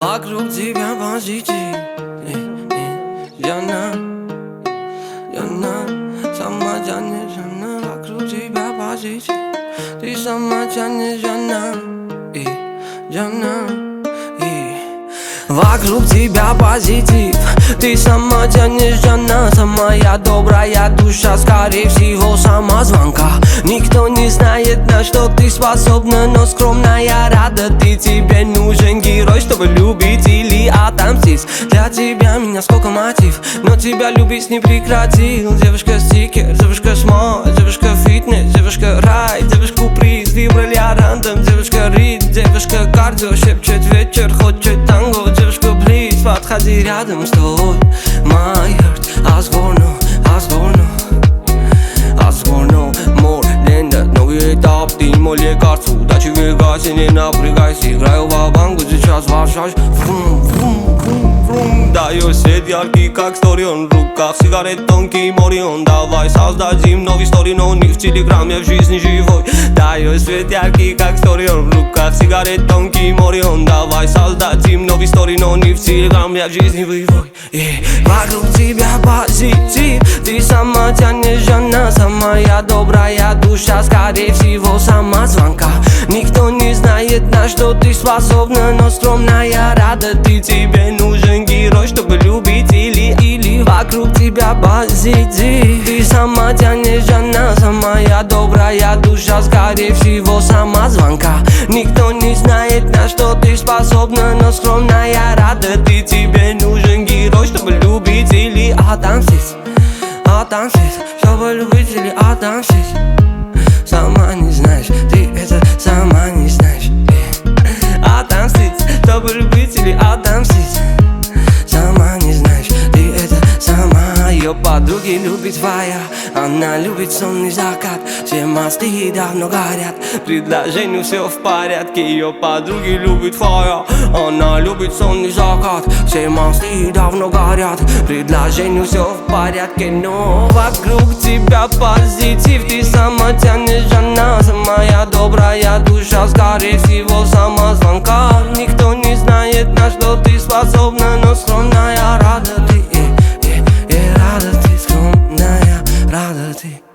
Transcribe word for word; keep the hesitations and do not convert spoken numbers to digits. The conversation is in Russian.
Вокруг тебя позитив, Яна, Яна, сама тянешь, Яна. Вокруг тебя позитив, ты сама тянешь, Яна, и Яна. Вокруг тебя позитив, ты сама тянешь, Яна. Самая добрая душа, скорее всего, самозванка. Никто не знает, на что ты способна, но скромная рада ты. Тебе нужен герой, чтобы любить или отомстить. Для тебя меня сколько мотив, но тебя любить не прекратил. Девушка стикер, девушка смол, девушка фитнес, девушка рай, девушку приз выбрали рандом. Девушка рит, девушка кардио, шепчет вечер, хочет танго. Девушка плиз, подходи рядом, стой. My heart has gone, has gone, has gone more than that. Новый этап, ты мой лекарство. Удачи вегайся, не напрягайся. Играю ва-банку, сейчас вращаюсь. Врум, врум, врум, врум. Даю свет яркий, как сторион. В руках сигарет тонкий морион. Давай создадим новый стори, но не в телеграме, в жизни живой. Даю свет яркий, как сторион. В руках сигарет тонкий морион. Давай создадим новый стори, но не в телеграме, в жизни живой. Вокруг тебя позитив, ты сама тянешь, Яна. Самая добрая душа, скорее всего, самозванка. Никто не знает, на что ты способна, но скромная рада ты. Тебе нужен герой, чтобы любить или или вокруг тебя позитив, ты сама тянешь, Яна. Самая добрая душа, скорее всего, самозванка. Никто не знает, на что ты способна, но скромная рада ты. Тебе нужен герой, чтобы любить или отомстить. Отомстить, чтобы любить или отомстить. Сама не знаешь, ты это сама не знаешь. Отомстить, чтобы любить или отомстить. Сама не знаешь, ты это сама. Ее подруги любит твоя, она любит сонный закат. Все мосты давно горят, предложению все в порядке. Ее подруги любит твоя, она любит сонный закат. Все мосты давно горят, предложению все в порядке. Но вокруг тебя позитив, ты сама тянешь, Яна. Самая добрая душа, скорее всего, самозванка. Никто не знает, на что ты способна, но скромная рада ты. И, и, и рада ты, скромная рада ты.